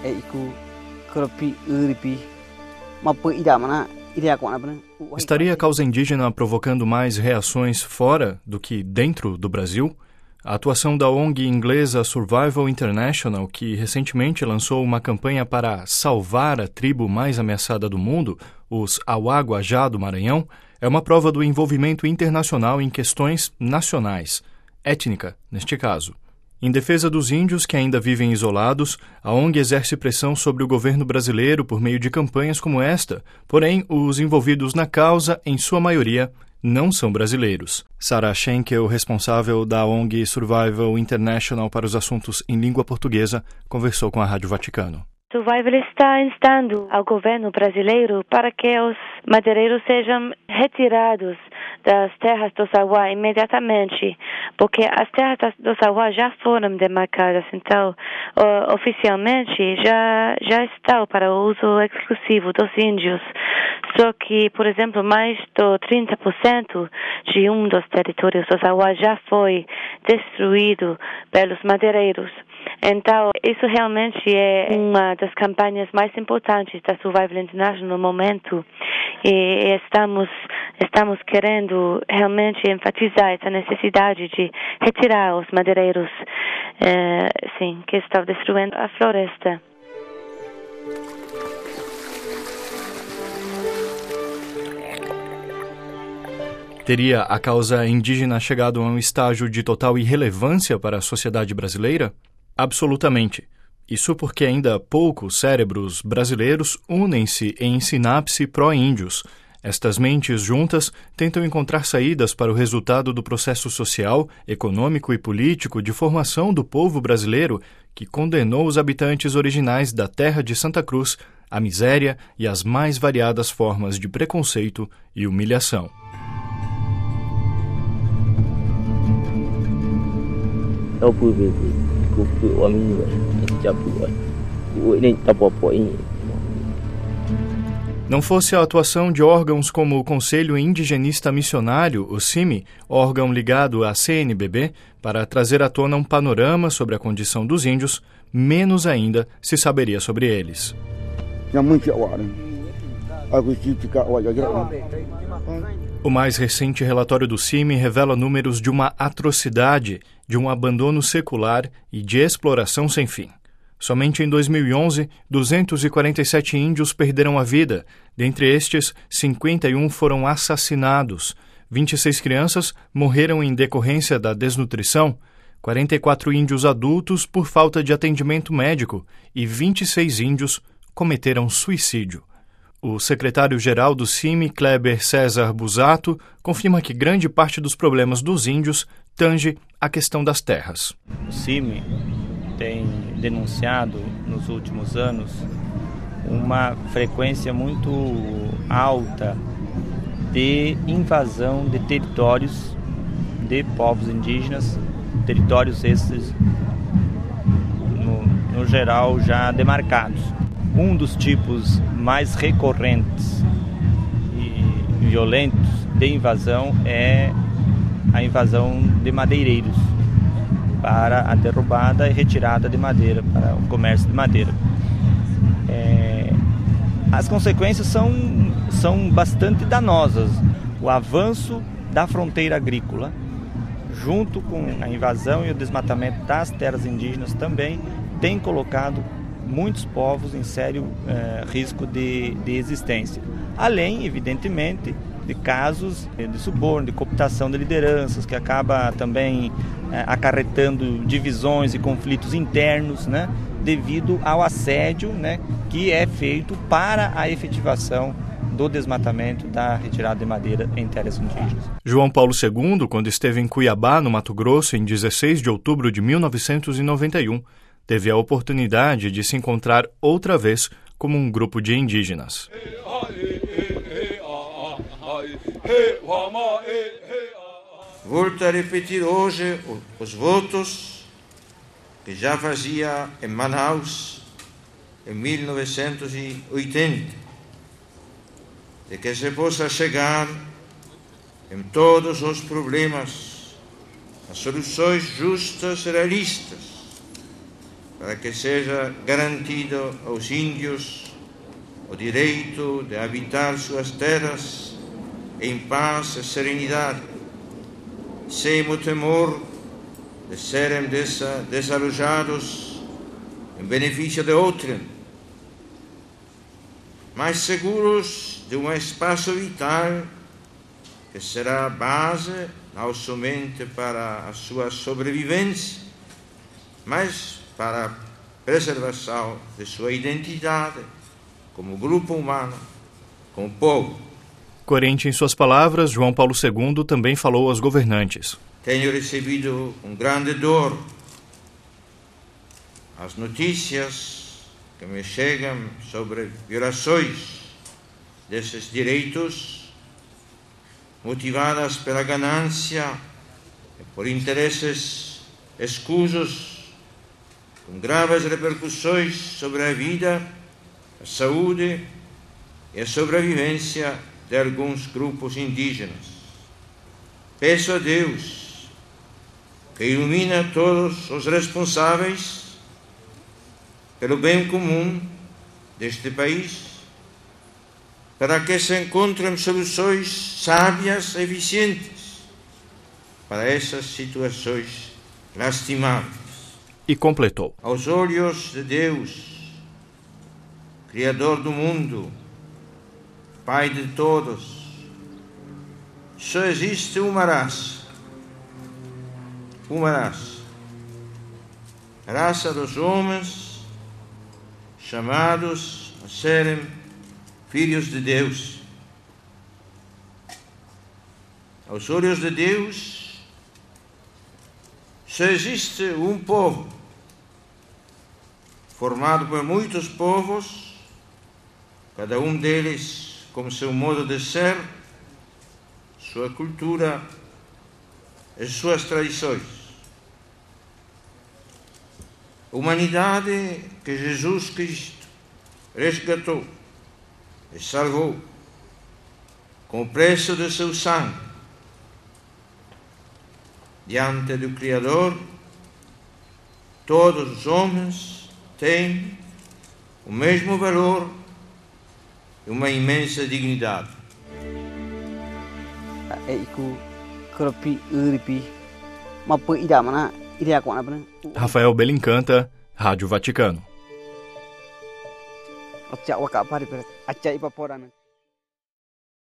Estaria a causa indígena provocando mais reações fora do que dentro do Brasil? A atuação da ONG inglesa Survival International, que recentemente lançou uma campanha para salvar a tribo mais ameaçada do mundo, os Auá-Guajá do Maranhão, é uma prova do envolvimento internacional em questões nacionais, étnica, neste caso. Em defesa dos índios que ainda vivem isolados, a ONG exerce pressão sobre o governo brasileiro por meio de campanhas como esta, porém, os envolvidos na causa, em sua maioria, não são brasileiros. Sarah Schenkel, responsável da ONG Survival International para os assuntos em língua portuguesa, conversou com a Rádio Vaticano. Survival está instando ao governo brasileiro para que os madeireiros sejam retirados das terras dos Auá imediatamente, porque as terras dos Auá já foram demarcadas, então oficialmente já estão para o uso exclusivo dos índios. Só que, por exemplo, mais de 30% de um dos territórios dos Auá já foi destruído pelos madeireiros. Então, isso realmente é uma das campanhas mais importantes da Survival International no momento, e estamos querendo realmente enfatizar essa necessidade de retirar os madeireiros que estão destruindo a floresta. Teria a causa indígena chegado a um estágio de total irrelevância para a sociedade brasileira? Absolutamente. Isso porque ainda poucos cérebros brasileiros unem-se em sinapse pró-índios. Estas mentes juntas tentam encontrar saídas para o resultado do processo social, econômico e político de formação do povo brasileiro que condenou os habitantes originais da terra de Santa Cruz à miséria e às mais variadas formas de preconceito e humilhação. Não fosse a atuação de órgãos como o Conselho Indigenista Missionário, o CIMI, órgão ligado à CNBB, para trazer à tona um panorama sobre a condição dos índios, menos ainda se saberia sobre eles. O mais recente relatório do CIMI revela números de uma atrocidade, de um abandono secular e de exploração sem fim. Somente em 2011, 247 índios perderam a vida. Dentre estes, 51 foram assassinados. 26 crianças morreram em decorrência da desnutrição, 44 índios adultos por falta de atendimento médico e 26 índios cometeram suicídio. O secretário-geral do CIMI, Kleber César Busato, confirma que grande parte dos problemas dos índios tange a questão das terras. O CIMI tem denunciado nos últimos anos uma frequência muito alta de invasão de territórios de povos indígenas, territórios esses, no geral, já demarcados. Um dos tipos mais recorrentes e violentos de invasão é a invasão de madeireiros para a derrubada e retirada de madeira, para o comércio de madeira. As consequências são bastante danosas. O avanço da fronteira agrícola, junto com a invasão e o desmatamento das terras indígenas, também tem colocado muitos povos em sério risco de existência. Além, evidentemente, de casos de suborno, de cooptação de lideranças, que acaba também acarretando divisões e conflitos internos, né, devido ao assédio, né, que é feito para a efetivação do desmatamento da retirada de madeira em terras indígenas. João Paulo II, quando esteve em Cuiabá, no Mato Grosso, em 16 de outubro de 1991, teve a oportunidade de se encontrar outra vez como um grupo de indígenas. Volto a repetir hoje os votos que já fazia em Manaus em 1980, de que se possa chegar em todos os problemas a soluções justas e realistas, para que seja garantido aos índios o direito de habitar suas terras em paz e serenidade, sem o temor de serem desalojados em benefício de outrem, mas seguros de um espaço vital que será a base não somente para a sua sobrevivência, mas para a preservação de sua identidade como grupo humano, como povo. Coerente em suas palavras, João Paulo II também falou aos governantes. Tenho recebido com grande dor as notícias que me chegam sobre violações desses direitos motivadas pela ganância e por interesses escusos, com graves repercussões sobre a vida, a saúde e a sobrevivência de alguns grupos indígenas. Peço a Deus que ilumine todos os responsáveis pelo bem comum deste país, para que se encontrem soluções sábias e eficientes para essas situações lastimáveis. E completou: aos olhos de Deus, Criador do mundo, Pai de todos, só existe uma raça, a raça dos homens, chamados a serem filhos de Deus. Aos olhos de Deus, só existe um povo, formado por muitos povos, cada um deles com seu modo de ser, sua cultura e suas tradições. A humanidade que Jesus Cristo resgatou e salvou com o preço de seu sangue. Diante do Criador, todos os homens têm o mesmo valor e uma imensa dignidade. Rafael Belincanta, Rádio Vaticano.